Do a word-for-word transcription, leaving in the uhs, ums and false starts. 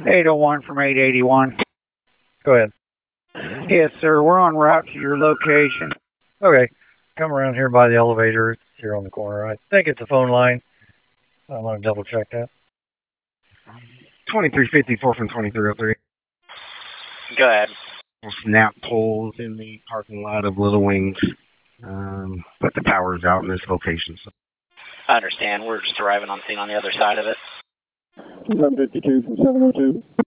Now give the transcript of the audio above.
eight oh one from eight eighty-one. Go ahead. Yes, sir. We're en route to your location. Okay. Come around here by the elevator. It's here on the corner. I think it's a phone line. I want to double check that. twenty-three fifty-four from twenty-three oh three. Go ahead. Snap poles in the parking lot of Little Wings. Um, but the power's out in this location. So. I understand. We're just arriving on scene on the other side of it. seven fifty-two from seven oh two.